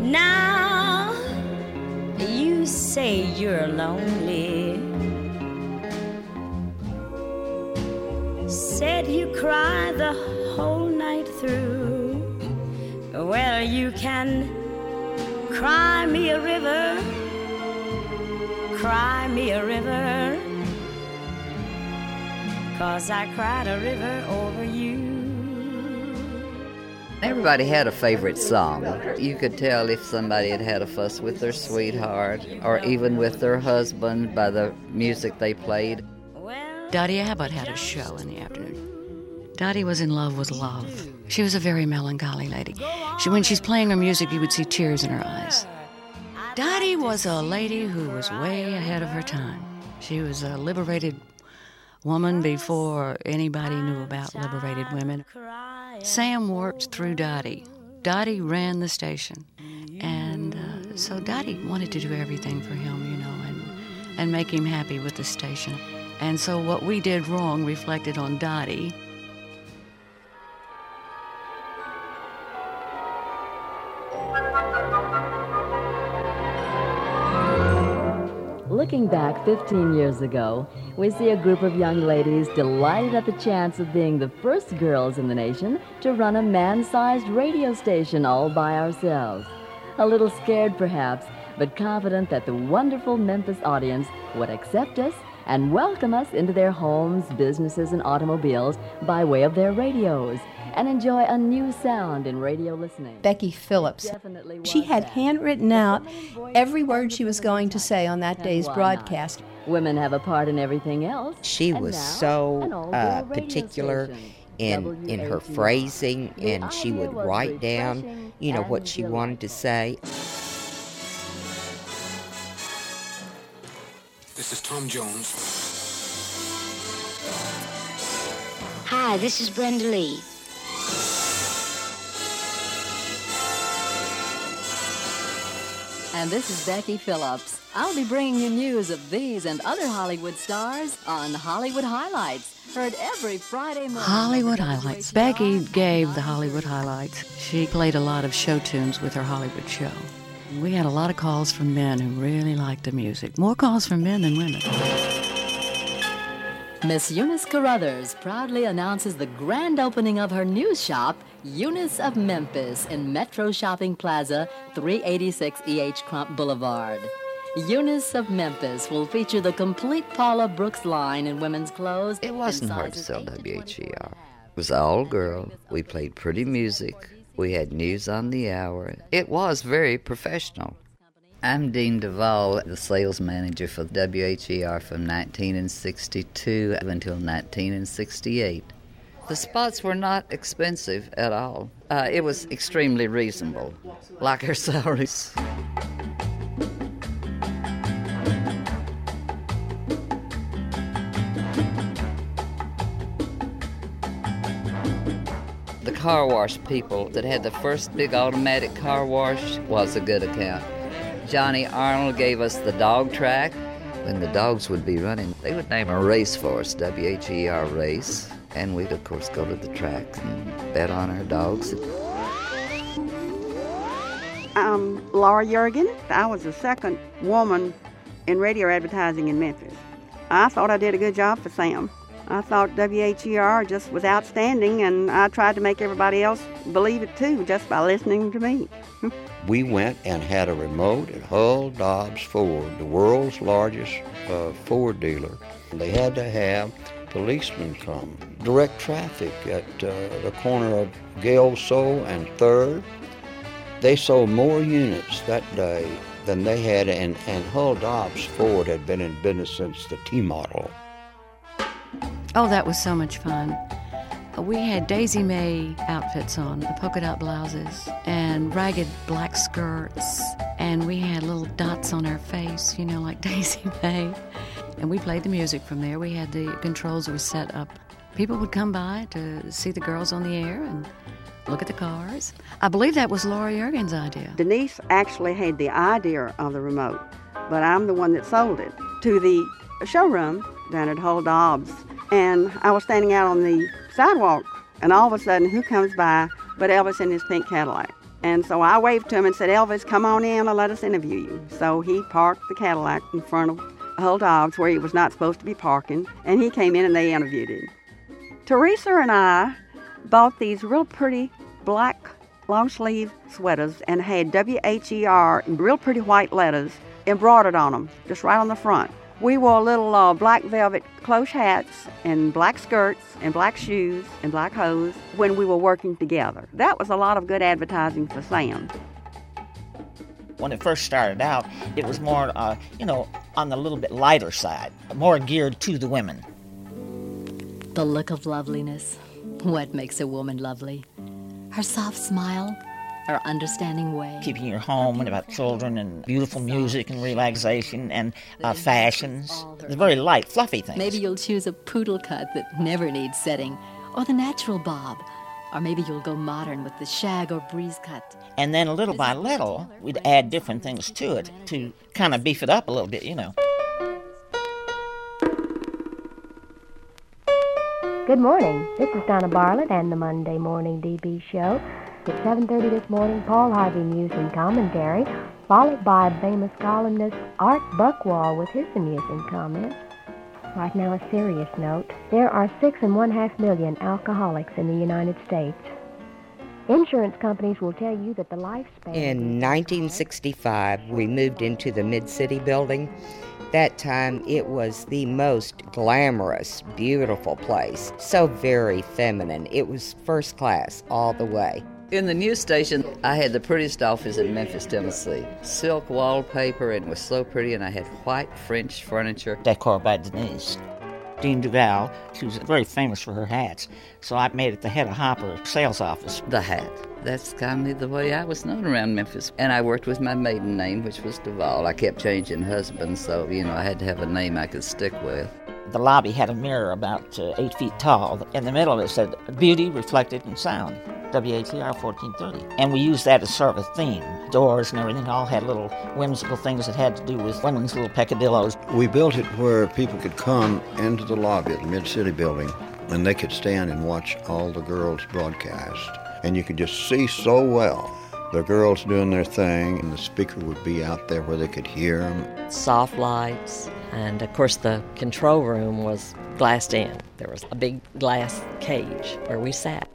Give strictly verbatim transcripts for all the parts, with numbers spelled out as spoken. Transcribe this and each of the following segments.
Now you say you're lonely. Said you cry the whole night through. Well, you can cry me a river, cry me a river, 'cause I cried a river over you. Everybody had a favorite song. You could tell if somebody had had a fuss with their sweetheart or even with their husband by the music they played. Dottie Abbott had a show in the afternoon. Dottie was in love with love. She was a very melancholy lady. She, when she's playing her music, you would see tears in her eyes. Dottie was a lady who was way ahead of her time. She was a liberated woman before anybody knew about liberated women. Sam worked through Dottie. Dottie ran the station. And uh, so Dottie wanted to do everything for him, you know, and, and make him happy with the station. And so what we did wrong reflected on Dottie. Looking back fifteen years ago, we see a group of young ladies delighted at the chance of being the first girls in the nation to run a man-sized radio station all by ourselves. A little scared, perhaps, but confident that the wonderful Memphis audience would accept us and welcome us into their homes, businesses, and automobiles by way of their radios, and enjoy a new sound in radio listening. Becky Phillips. She had handwritten out every word she was going to say on that day's broadcast. Women have a part in everything else. She was so uh, particular in in her phrasing, and she would write down, you know, what she wanted to say. This is Tom Jones. Hi, this is Brenda Lee. And this is Becky Phillips. I'll be bringing you news of these and other Hollywood stars on Hollywood Highlights, heard every Friday morning. Hollywood Highlights. Becky gave the Hollywood Highlights. She played a lot of show tunes with her Hollywood show. We had a lot of calls from men who really liked the music. More calls from men than women. Miss Eunice Carruthers proudly announces the grand opening of her new shop, Eunice of Memphis, in Metro Shopping Plaza, three eighty-six E H Crump Boulevard. Eunice of Memphis will feature the complete Paula Brooks line in women's clothes. It wasn't hard to sell W H E R. It was all girl. We played pretty music. We had news on the hour. It was very professional. I'm Dean Duvall, the sales manager for W H E R from nineteen sixty-two until nineteen sixty-eight. The spots were not expensive at all. Uh, it was extremely reasonable, like our salaries. The car wash people that had the first big automatic car wash was a good account. Johnny Arnold gave us the dog track. When the dogs would be running, they would name a race for us, W H E R race. And we'd, of course, go to the track and bet on our dogs. I'm Laura Yergin. I was the second woman in radio advertising in Memphis. I thought I did a good job for Sam. I thought W H E R just was outstanding, and I tried to make everybody else believe it too, just by listening to me. We went and had a remote at Hull Dobbs Ford, the world's largest uh, Ford dealer. They had to have policemen come, direct traffic at uh, the corner of Gale-So and third. They sold more units that day than they had, and, and Hull Dobbs Ford had been in business since the T-model. Oh, that was so much fun. We had Daisy May outfits on, the polka dot blouses, and ragged black skirts, and we had little dots on our face, you know, like Daisy May. And we played the music from there. We had the controls were set up. People would come by to see the girls on the air and look at the cars. I believe that was Laura Yergin's idea. Denise actually had the idea of the remote, but I'm the one that sold it to the showroom down at Hull Dobbs. And I was standing out on the sidewalk, and all of a sudden, who comes by but Elvis in his pink Cadillac? And so I waved to him and said, Elvis, come on in and let us interview you. So he parked the Cadillac in front of Hull Dobbs where he was not supposed to be parking, and he came in and they interviewed him. Teresa and I bought these real pretty black long-sleeve sweaters and had W H E R in real pretty white letters embroidered on them, just right on the front. We wore little uh, black velvet cloche hats and black skirts and black shoes and black hose when we were working together. That was a lot of good advertising for Sam. When it first started out, it was more, uh, you know, on the little bit lighter side, more geared to the women. The look of loveliness. What makes a woman lovely? Her soft smile, her understanding way. Keeping your home and about children and beautiful music and relaxation and uh, fashions. It's very light, fluffy things. Maybe you'll choose a poodle cut that never needs setting, or the natural bob. Or maybe you'll go modern with the shag or breeze cut. And then little by little, we'd add different things to it to kind of beef it up a little bit, you know. Good morning. This is Donna Bartlett and the Monday Morning D B Show. At seven thirty this morning, Paul Harvey News and Commentary, followed by famous columnist Art Buchwald with his amusing comments. Right now, a serious note. There are six and one half million alcoholics in the United States. Insurance companies will tell you that the lifespan... In nineteen sixty-five, we moved into the Mid-City building. That time, it was the most glamorous, beautiful place. So very feminine. It was first class all the way. In the news station, I had the prettiest office in Memphis, Tennessee. Silk wallpaper, and it was so pretty, and I had white French furniture. Decor by Denise. Dean Duval, she was very famous for her hats, so I made it the head of Hopper sales office. The hat. That's kind of the way I was known around Memphis. And I worked with my maiden name, which was Duval. I kept changing husbands, so, you know, I had to have a name I could stick with. The lobby had a mirror about uh, eight feet tall. In the middle of it said, beauty reflected in sound, W H E R fourteen thirty. And we used that as sort of a theme. Doors and everything all had little whimsical things that had to do with women's little peccadillos. We built it where people could come into the lobby at the Mid-City building, and they could stand and watch all the girls broadcast. And you could just see so well the girls doing their thing, and the speaker would be out there where they could hear them. Soft lights, and of course the control room was glassed in. There was a big glass cage where we sat.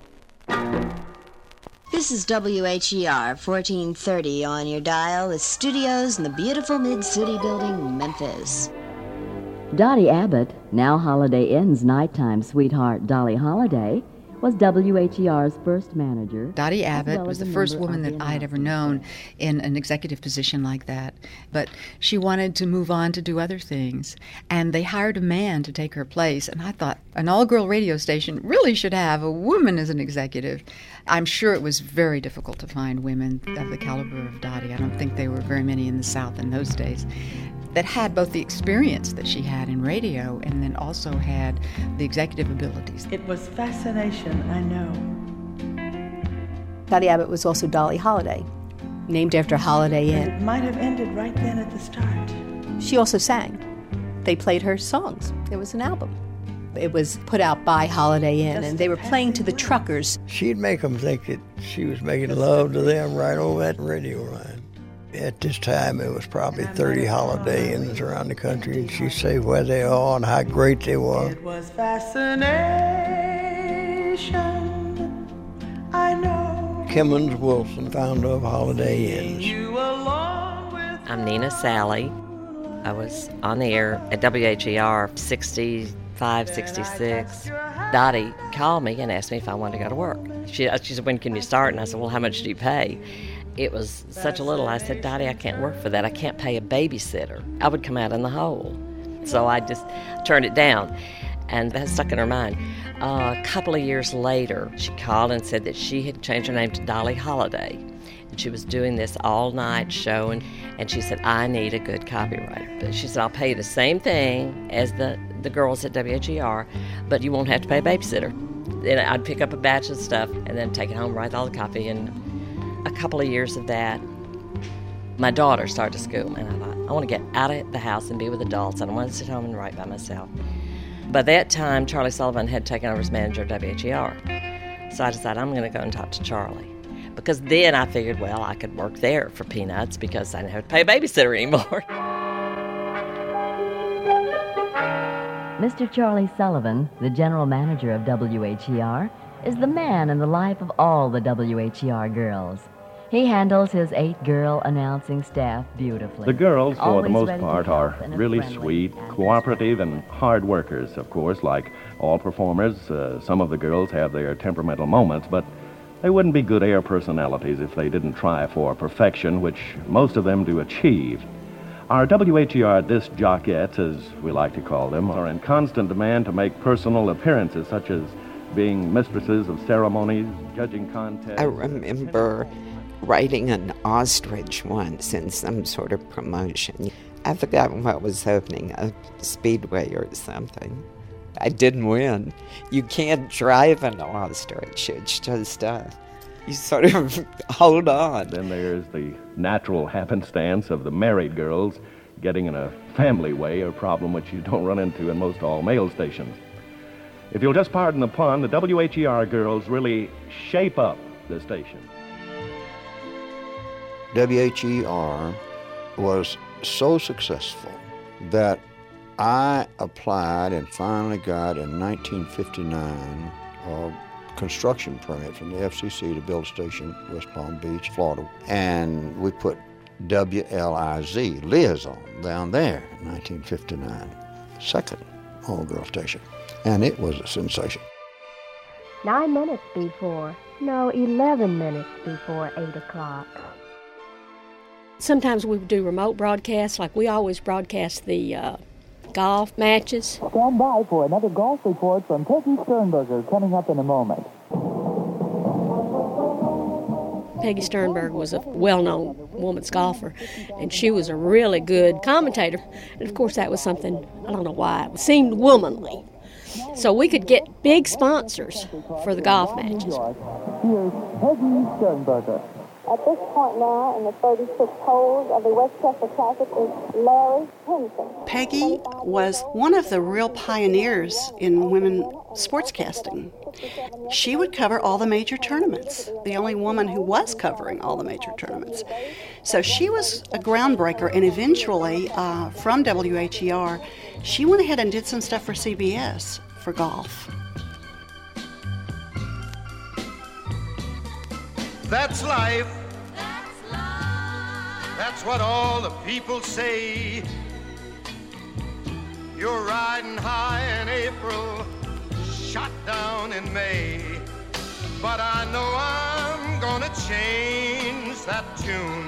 This is W H E R fourteen thirty on your dial. The studios in the beautiful Mid-City building, Memphis. Dottie Abbott, now Holiday Inn's nighttime sweetheart Dolly Holiday, was W H E R's first manager. Dottie Abbott was the first woman that I had ever known in an executive position like that. But she wanted to move on to do other things. And they hired a man to take her place. And I thought an all-girl radio station really should have a woman as an executive. I'm sure it was very difficult to find women of the caliber of Dottie. I don't think there were very many in the South in those days that had both the experience that she had in radio and then also had the executive abilities. It was fascination, I know. Dottie Abbott was also Dolly Holiday, named after Holiday Inn. It might have ended right then at the start. She also sang. They played her songs. It was an album. It was put out by Holiday Inn, and they were playing to the truckers. She'd make them think that she was making love to them right over that radio line. At this time, it was probably thirty Holiday Inns around the country, and she'd say where they are and how great they were. It was fascination, I know. Kimmons Wilson, founder of Holiday Inns. I'm Nina Sally. I was on the air at W H E R sixty-five, sixty-six. Dottie called me and asked me if I wanted to go to work. She, she said, when can you start? And I said, well, how much do you pay? It was such a little. I said, Dottie, I can't work for that. I can't pay a babysitter. I would come out in the hole. So I just turned it down. And that stuck in her mind. Uh, a couple of years later, she called and said that she had changed her name to Dolly Holiday. And she was doing this all-night show. And, and she said, I need a good copywriter. But she said, I'll pay you the same thing as the, the girls at W H E R, but you won't have to pay a babysitter. And I'd pick up a batch of stuff and then take it home, write all the copy, and a couple of years of that, my daughter started to school, and I thought, I want to get out of the house and be with adults. I don't want to sit home and write by myself. By that time, Charlie Sullivan had taken over as manager of W H E R. So I decided I'm going to go and talk to Charlie. because then I figured, well, I could work there for peanuts because I didn't have to pay a babysitter anymore. Mister Charlie Sullivan, the general manager of W H E R, is the man in the life of all the W H E R girls. He handles his eight-girl announcing staff beautifully. The girls, for Always the most ready to part, help are in a really friendly sweet, and cooperative, and hard workers, of course. Like all performers, uh, some of the girls have their temperamental moments, but they wouldn't be good air personalities if they didn't try for perfection, which most of them do achieve. Our W H E R disc jockettes, as we like to call them, are in constant demand to make personal appearances, such as being mistresses of ceremonies, judging contests. I remember riding an ostrich once in some sort of promotion. I forgot what was opening, a speedway or something. I didn't win. You can't drive an ostrich. It's just, uh, you sort of hold on. Then there's the natural happenstance of the married girls getting in a family way, a problem which you don't run into in most all-male stations. If you'll just pardon the pun, the W H E R girls really shape up the station. W H E R was so successful that I applied and finally got in nineteen fifty-nine a construction permit from the F C C to build a station in West Palm Beach, Florida. And we put W L I Z, Liaison, down there in nineteen fifty-nine. Second all-girl station. And it was a sensation. Nine minutes before, no, eleven minutes before eight o'clock. Sometimes we would do remote broadcasts, like we always broadcast the uh, golf matches. Stand by for another golf report from Peggy Sternberger coming up in a moment. Peggy Sternberger was a well-known women's golfer, and she was a really good commentator. And of course, that was something, I don't know why, it seemed womanly. So we could get big sponsors for the golf matches. Here's Peggy Sternberger. At this point now, in the thirty-sixth hole of the Westchester Classic is Larry Henson. Peggy was one of the real pioneers in women sportscasting. She would cover all the major tournaments, the only woman who was covering all the major tournaments. So she was a groundbreaker, and eventually, uh, from W H E R, she went ahead and did some stuff for C B S for golf. That's life. That's life. That's what all the people say. You're riding high in April, shot down in May. But I know I'm gonna change that tune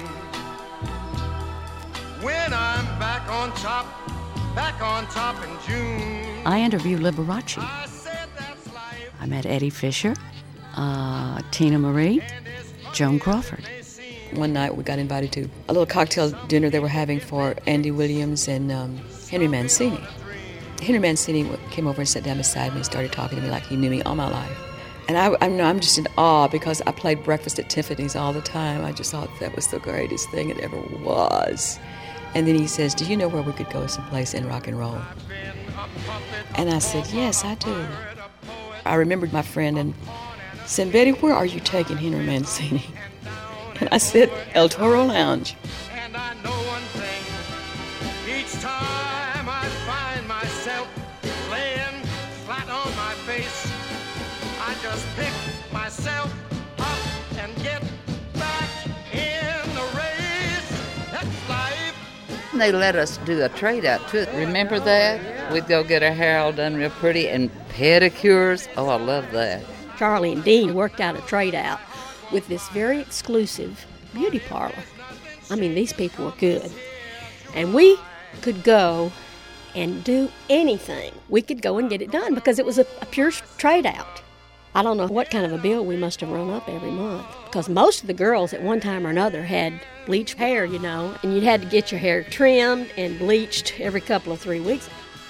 when I'm back on top, back on top in June. I interviewed Liberace. I met Eddie Fisher, uh, Tina Marie, Joan Crawford. One night we got invited to a little cocktail dinner they were having for Andy Williams and um, Henry Mancini. Henry Mancini came over and sat down beside me and started talking to me like he knew me all my life. And I, I know I'm just in awe because I played Breakfast at Tiffany's all the time. I just thought that was the greatest thing it ever was. And then he says, do you know where we could go someplace in rock and roll? And I said, yes, I do. I remembered my friend and said, Betty, where are you taking Henry Mancini? And I said, El Toro Lounge. And I know one thing, each time I find myself laying flat on my face, I just pick myself up and get back in the race. That's life. They let us do a trade out too. Remember that? We'd go get our hair all done real pretty and pedicures. Oh, I love that. Charlie and Dean worked out a trade out with this very exclusive beauty parlor. I mean, these people were good. And we could go and do anything. We could go and get it done because it was a, a pure trade out. I don't know what kind of a bill we must have run up every month because most of the girls at one time or another had bleached hair, you know, and you had to get your hair trimmed and bleached every couple of three weeks.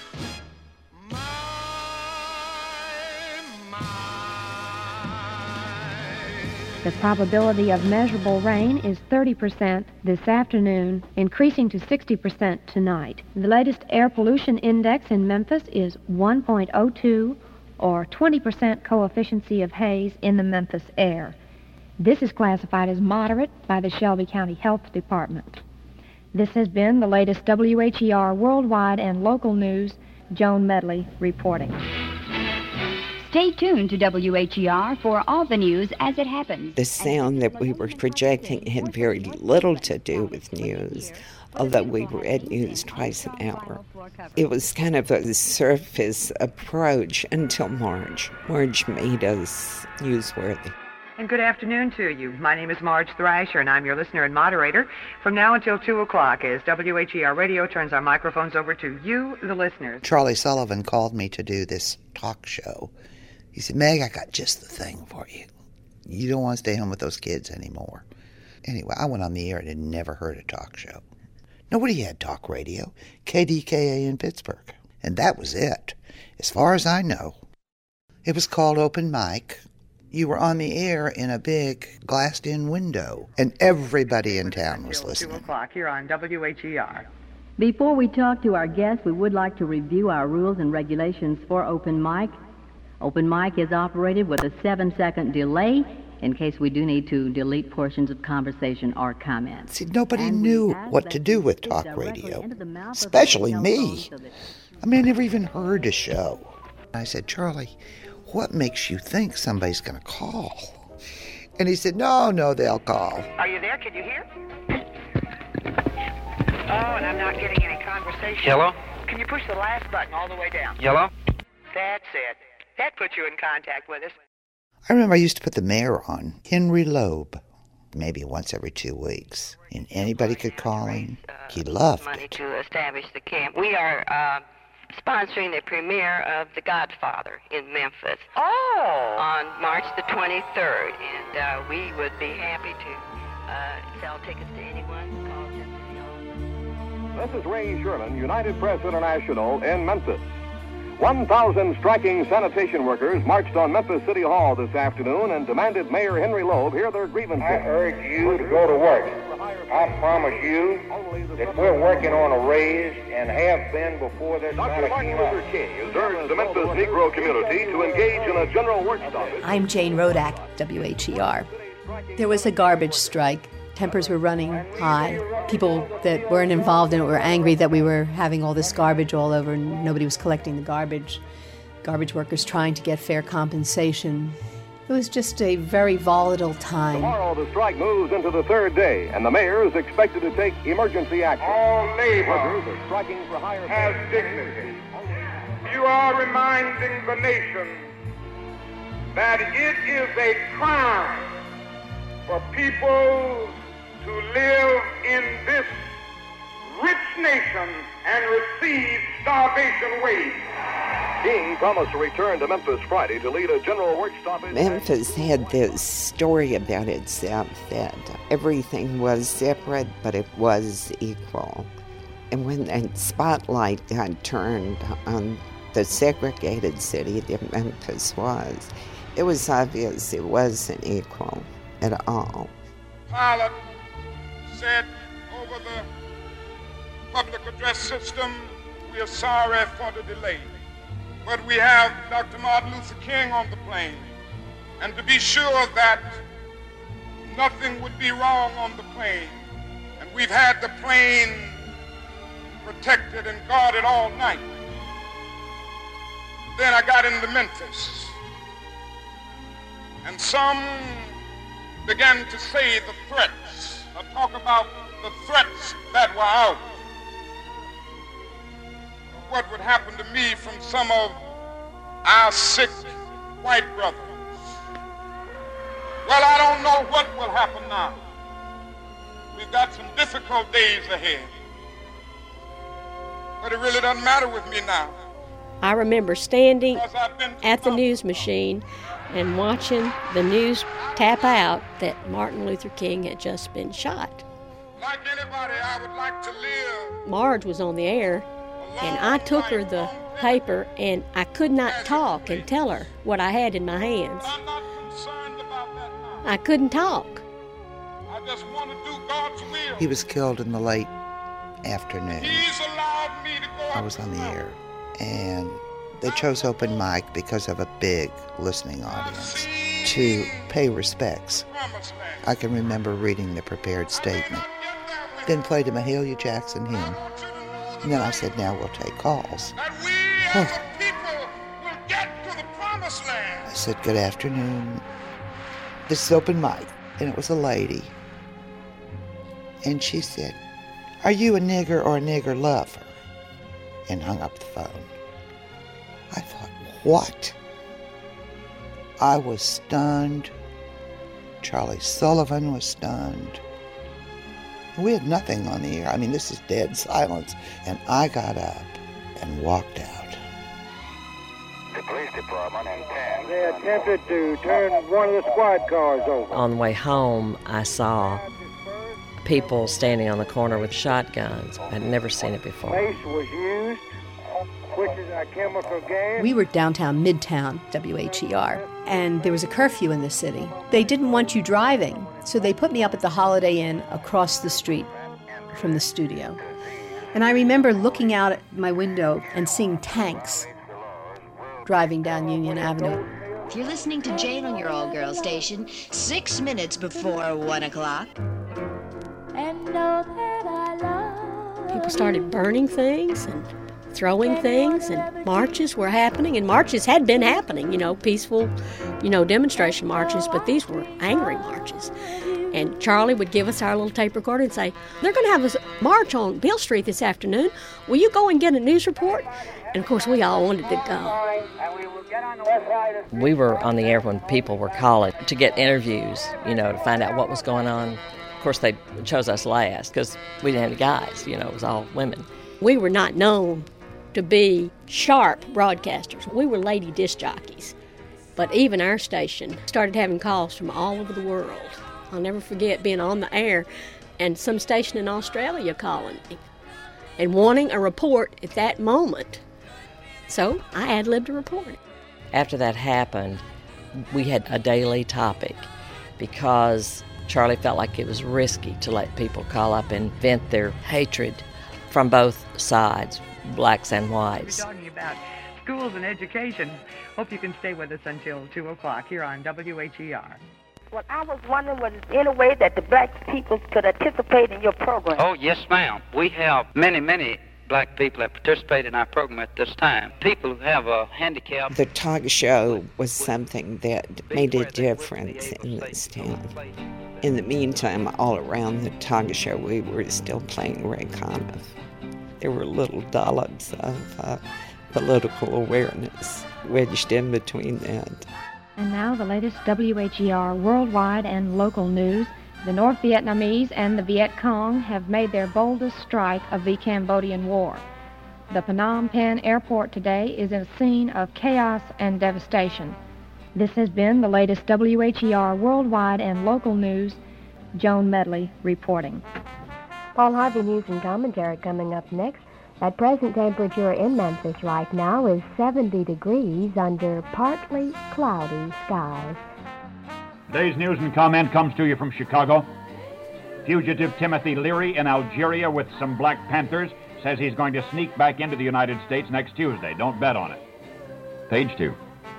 The probability of measurable rain is thirty percent this afternoon, increasing to sixty percent tonight. The latest air pollution index in Memphis is one point oh two, or twenty percent coefficient of haze in the Memphis air. This is classified as moderate by the Shelby County Health Department. This has been the latest W H E R worldwide and local news. Joan Medley reporting. Stay tuned to W H E R for all the news as it happens. The sound that we were projecting had very little to do with news, although we read news twice an hour. It was kind of a surface approach until Marge. Marge made us newsworthy. And good afternoon to you. My name is Marge Thrasher, and I'm your listener and moderator from now until two o'clock as W H E R Radio turns our microphones over to you, the listeners. Charlie Sullivan called me to do this talk show. He said, Meg, I got just the thing for you. You don't want to stay home with those kids anymore. Anyway, I went on the air and had never heard a talk show. Nobody had talk radio. K D K A in Pittsburgh. And that was it, as far as I know. It was called Open Mic. You were on the air in a big glassed-in window, and everybody in town was listening. two o'clock here on W H E R. Before we talk to our guests, we would like to review our rules and regulations for Open Mic. Open Mic is operated with a seven-second delay in case we do need to delete portions of conversation or comments. See, nobody knew what to do with talk radio, especially me. I mean, I never even heard a show. I said, Charlie, what makes you think somebody's going to call? And he said, no, no, they'll call. Are you there? Can you hear? Oh, and I'm not getting any conversation. Hello? Can you push the last button all the way down? Hello? That's it. That puts you in contact with us. I remember I used to put the mayor on, Henry Loeb, maybe once every two weeks. And anybody could call him. He loved money it. to establish the camp. We are uh, sponsoring the premiere of The Godfather in Memphis. Oh! On March the twenty-third. And uh, we would be happy to uh, sell tickets to anyone who calls in to see all. This is Ray Sherman, United Press International in Memphis. one thousand striking sanitation workers marched on Memphis City Hall this afternoon and demanded Mayor Henry Loeb hear their grievances. I urge you to go to work. I promise you that we're working on a raise and have been before this matter came up. Doctor Martin Luther King has urged the Memphis Negro community to engage in a general work stoppage. I'm Jane Rodak, W H E R. There was a garbage strike. Tempers were running high. People that weren't involved in it were angry that we were having all this garbage all over and nobody was collecting the garbage. Garbage workers trying to get fair compensation. It was just a very volatile time. Tomorrow the strike moves into the third day, and the mayor is expected to take emergency action. All labor Workers are striking for higher has dignity. You are reminding the nation that it is a crime for people to live in this rich nation and receive starvation wage. King promised to return to Memphis Friday to lead a general work stoppage. Memphis had this story about itself that everything was separate, but it was equal. And when that spotlight got turned on the segregated city that Memphis was, it was obvious it wasn't equal at all. Pilate said over the public address system, we are sorry for the delay. But we have Doctor Martin Luther King on the plane. And to be sure that nothing would be wrong on the plane, and we've had the plane protected and guarded all night. Then I got into Memphis, and some began to say the threats, or talk about the threats that were out. What would happen to me from some of our sick white brothers. Well, I don't know what will happen now. We've got some difficult days ahead. But it really doesn't matter with me now. I remember standing at the news machine and watching the news tap out that Martin Luther King had just been shot. Like anybody, I would like to live. Marge was on the air, and I took her the paper, and I could not talk and tell her what I had in my hands. I'm not concerned about that now. I couldn't talk. I just want to do God's will. He was killed in the late afternoon. He's allowed me to go. I was on the air, and they chose open mic because of a big listening audience. to pay respects. I can remember reading the prepared statement. Then played a Mahalia Jackson hymn. And then I said, now we'll take calls. Oh. I said, good afternoon. This is open mic. And it was a lady. And she said, are you a nigger or a nigger lover? And hung up the phone. I thought, what? I was stunned. Charlie Sullivan was stunned. We had nothing on the air. I mean, this is dead silence. And I got up and walked out. The police department in ten. They attempted to turn one of the squad cars over. On the way home, I saw people standing on the corner with shotguns. I'd never seen it before. Mace was used, which is a chemical gas. We were downtown Midtown, W H E R, and there was a curfew in the city. They didn't want you driving, so they put me up at the Holiday Inn across the street from the studio. And I remember looking out at my window and seeing tanks driving down Union Avenue. If you're listening to Jane on your all-girl station, six minutes before one o'clock. And know that I love people started burning things and throwing things, and marches were happening, and marches had been happening, you know, peaceful, you know, demonstration marches, but these were angry marches. And Charlie would give us our little tape recorder and say, they're going to have a march on Beale Street this afternoon. Will you go and get a news report? And, of course, we all wanted to go. We were on the air when people were calling to get interviews, you know, to find out what was going on. Of course, they chose us last because we didn't have any guys, you know, it was all women. We were not known to be sharp broadcasters. We were lady disc jockeys. But even our station started having calls from all over the world. I'll never forget being on the air and some station in Australia calling me and wanting a report at that moment. So I ad-libbed a report. After that happened, we had a daily topic because Charlie felt like it was risky to let people call up and vent their hatred from both sides, blacks and whites. We're talking about schools and education. Hope you can stay with us until two o'clock here on W H E R. Well, I was wondering, was there any way that the black people could participate in your program? Oh, yes, ma'am. We have many, many black people that participate in our program at this time. People who have a handicap. The talk show was something that made a difference in this town. In the meantime, all around the talk show, we were still playing Ray Conniff. There were little dollops of uh, political awareness wedged in between that. And now the latest W H E R worldwide and local news. The North Vietnamese and the Viet Cong have made their boldest strike of the Cambodian War. The Phnom Penh airport today is a scene of chaos and devastation. This has been the latest W H E R worldwide and local news. Joan Medley reporting. Paul Harvey News and Commentary coming up next. At present temperature in Memphis right now is seventy degrees under partly cloudy skies. Today's news and comment comes to you from Chicago. Fugitive Timothy Leary in Algeria with some Black Panthers says he's going to sneak back into the United States next Tuesday. Don't bet on it. Page two.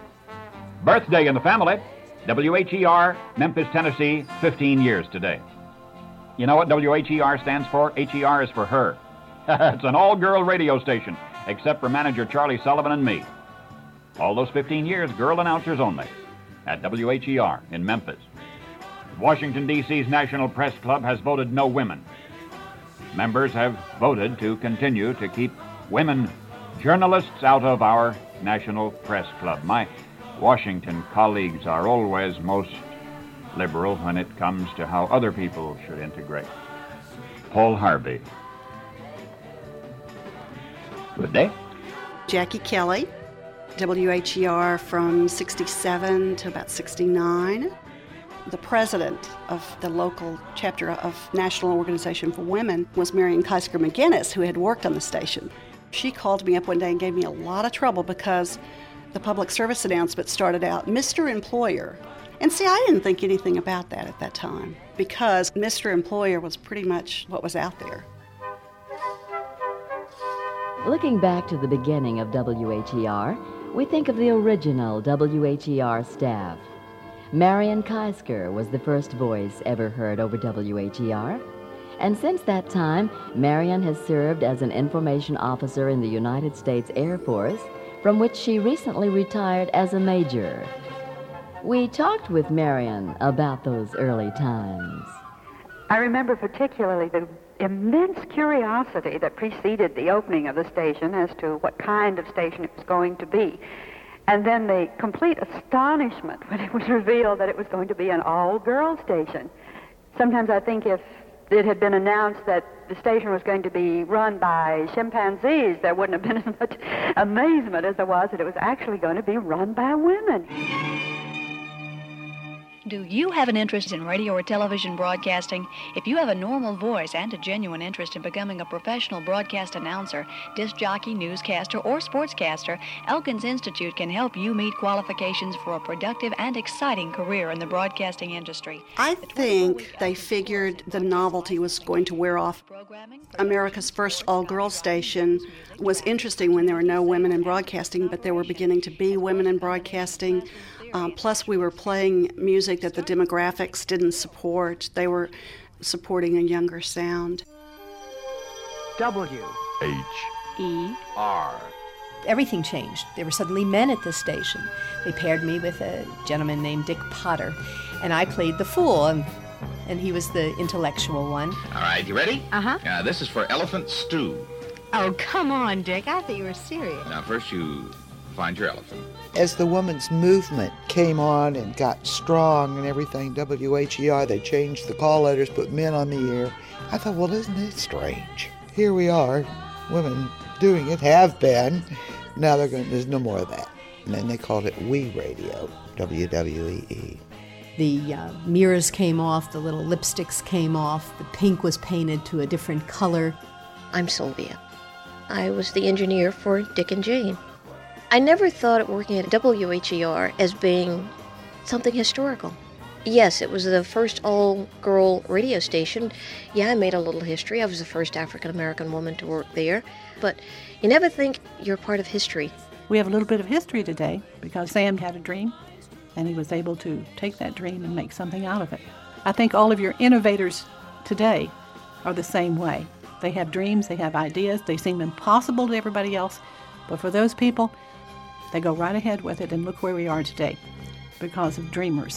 Birthday in the family. W H E R, Memphis, Tennessee, fifteen years today. You know what W H E R stands for? H E R is for her. It's an all-girl radio station, except for manager Charlie Sullivan and me. All those fifteen years, girl announcers only, at W H E R in Memphis. Washington, D C's National Press Club has voted no women. Members have voted to continue to keep women journalists out of our National Press Club. My Washington colleagues are always most liberal when it comes to how other people should integrate. Paul Harvey. Good day. Jackie Kelly, W H E R from sixty-seven to about sixty-nine. The president of the local chapter of National Organization for Women was Marion Keisker McGinnis, who had worked on the station. She called me up one day and gave me a lot of trouble because the public service announcement started out, Mister Employer. And see, I didn't think anything about that at that time because Mister Employer was pretty much what was out there. Looking back to the beginning of W H E R, we think of the original W H E R staff. Marion Keisker was the first voice ever heard over W H E R. And since that time, Marion has served as an information officer in the United States Air Force, from which she recently retired as a major. We talked with Marion about those early times. I remember particularly the immense curiosity that preceded the opening of the station as to what kind of station it was going to be. And then the complete astonishment when it was revealed that it was going to be an all-girl station. Sometimes I think if it had been announced that the station was going to be run by chimpanzees, there wouldn't have been as much amazement as there was that it was actually going to be run by women. Do you have an interest in radio or television broadcasting? If you have a normal voice and a genuine interest in becoming a professional broadcast announcer, disc jockey, newscaster, or sportscaster, Elkins Institute can help you meet qualifications for a productive and exciting career in the broadcasting industry. I think they figured the novelty was going to wear off. America's first all-girls station was interesting when there were no women in broadcasting, but there were beginning to be women in broadcasting. Um, plus, we were playing music that the demographics didn't support. They were supporting a younger sound. W H E R. Everything changed. There were suddenly men at the station. They paired me with a gentleman named Dick Potter, and I played the fool, and, and he was the intellectual one. All right, you ready? Uh-huh. Uh, this is for Elephant Stew. Oh, come on, Dick. I thought you were serious. Now, first you find your elephant. As the women's movement came on and got strong and everything, W H E R, they changed the call letters, put men on the air. I thought, well, isn't it strange? Here we are, women doing it, have been. Now they're going, there's no more of that. And then they called it We Radio, W W E E. The uh, mirrors came off, the little lipsticks came off, the pink was painted to a different color. I'm Sylvia. I was the engineer for Dick and Jane. I never thought of working at W H E R as being something historical. Yes, it was the first all-girl radio station. Yeah, I made a little history. I was the first African-American woman to work there. But you never think you're part of history. We have a little bit of history today because Sam had a dream, and he was able to take that dream and make something out of it. I think all of your innovators today are the same way. They have dreams, they have ideas, they seem impossible to everybody else, but for those people, they go right ahead with it, and look where we are today because of dreamers.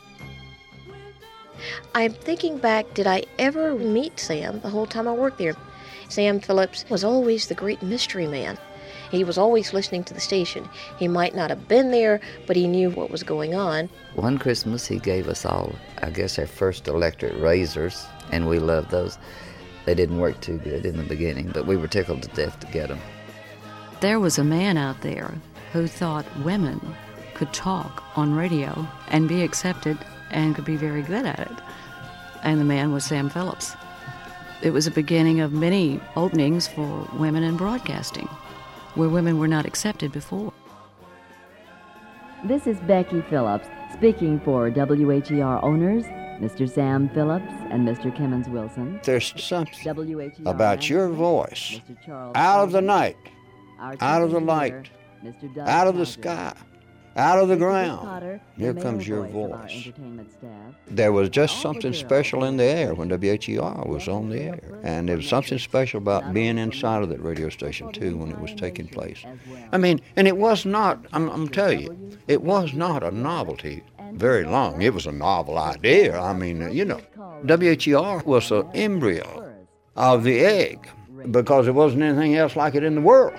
I'm thinking back, did I ever meet Sam the whole time I worked there? Sam Phillips was always the great mystery man. He was always listening to the station. He might not have been there, but he knew what was going on. One Christmas, he gave us all, I guess, our first electric razors, and we loved those. They didn't work too good in the beginning, but we were tickled to death to get them. There was a man out there who thought women could talk on radio and be accepted and could be very good at it. And the man was Sam Phillips. It was the beginning of many openings for women in broadcasting, where women were not accepted before. This is Becky Phillips speaking for W H E R owners, Mister Sam Phillips and Mister Kemmons Wilson. There's something W H E R about your voice, out of the night, out of the light, out of the sky, out of the ground. Here comes your voice. There was just something special in the air when W H E R was on the air. And there was something special about being inside of that radio station, too, when it was taking place. I mean, and it was not, I'm, I'm telling you, it was not a novelty very long. It was a novel idea. I mean, you know, W H E R was an embryo of the egg because there wasn't anything else like it in the world.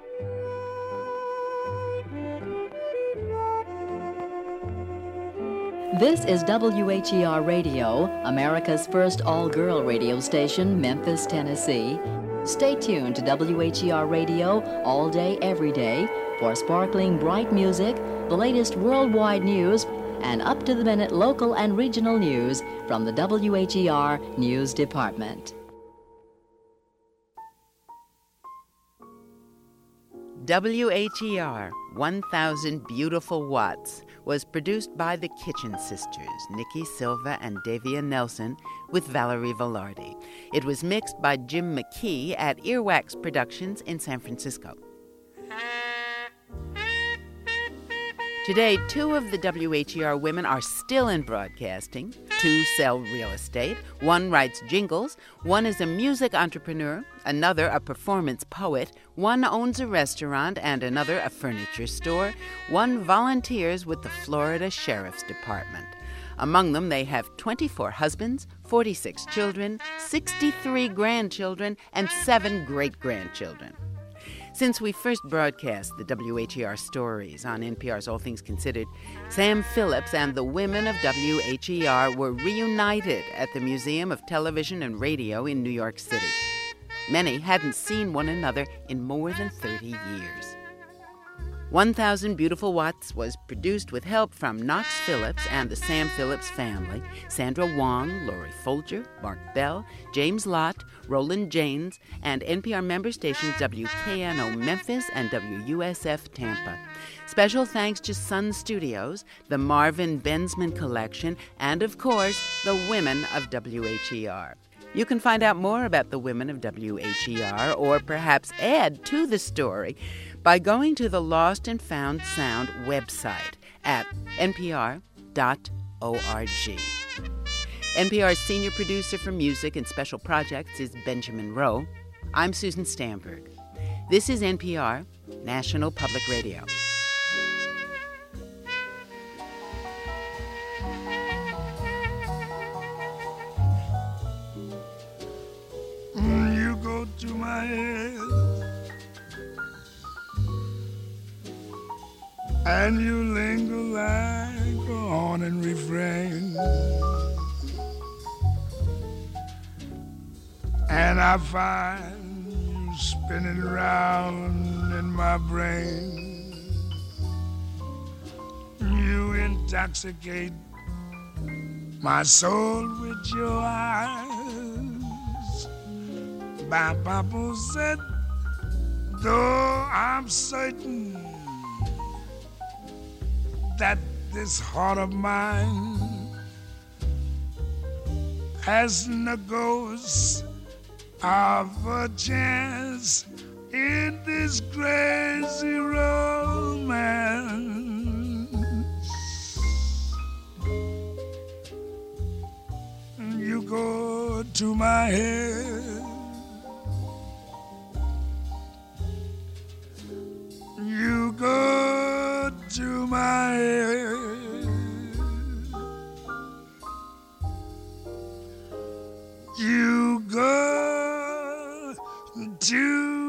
This is W H E R Radio, America's first all-girl radio station, Memphis, Tennessee. Stay tuned to W H E R Radio all day, every day for sparkling, bright music, the latest worldwide news, and up-to-the-minute local and regional news from the W H E R News Department. W H E R, one thousand Beautiful Watts, was produced by the Kitchen Sisters, Nikki Silva and Davia Nelson, with Valerie Velarde. It was mixed by Jim McKee at Earwax Productions in San Francisco. Today, two of the W H E R women are still in broadcasting. Two sell real estate. One writes jingles. One is a music entrepreneur. Another a performance poet. One owns a restaurant and another a furniture store. One volunteers with the Florida Sheriff's Department. Among them, they have twenty-four husbands, forty-six children, sixty-three grandchildren, and seven great-grandchildren. Since we first broadcast the W H E R stories on N P R's All Things Considered, Sam Phillips and the women of W H E R were reunited at the Museum of Television and Radio in New York City. Many hadn't seen one another in more than thirty years. one thousand Beautiful Watts was produced with help from Knox Phillips and the Sam Phillips family, Sandra Wong, Lori Folger, Mark Bell, James Lott, Roland Janes, and N P R member stations W K N O Memphis and W U S F Tampa. Special thanks to Sun Studios, the Marvin Bensman Collection, and, of course, the women of W H E R. You can find out more about the women of W H E R, or perhaps add to the story, by going to the Lost and Found Sound website at N P R dot org. N P R's senior producer for music and special projects is Benjamin Rowe. I'm Susan Stamberg. This is N P R, National Public Radio. You go to my head and you linger like a haunting refrain, and I find you spinning round in my brain. You intoxicate my soul with your eyes. My Papa said, though I'm certain that this heart of mine hasn't a ghost of a chance in this crazy romance. You go to my head, you go to my head, you go to